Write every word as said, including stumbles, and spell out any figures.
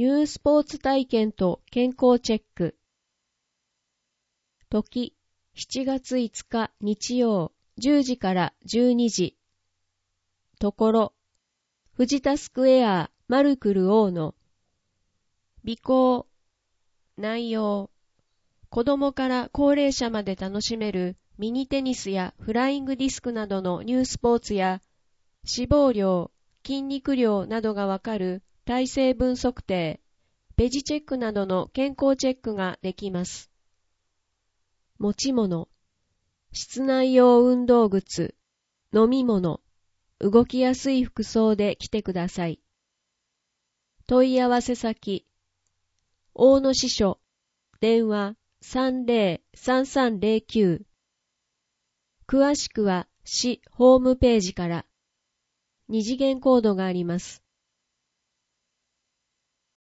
ニュースポーツ体験と健康チェック。時、しちがついつか日曜、じゅうじからじゅうにじ。ところ、藤田スクエアマルクル王の備考、内容、子供から高齢者まで楽しめるミニテニスやフライングディスクなどのニュースポーツや脂肪量、筋肉量などがわかる体成分測定、ベジチェックなどの健康チェックができます。持ち物、室内用運動靴、飲み物、動きやすい服装で来てください。問い合わせ先、大野支所、電話 さんぜろさんさんぜろきゅう。詳しくは市ホームページから。二次元コードがあります。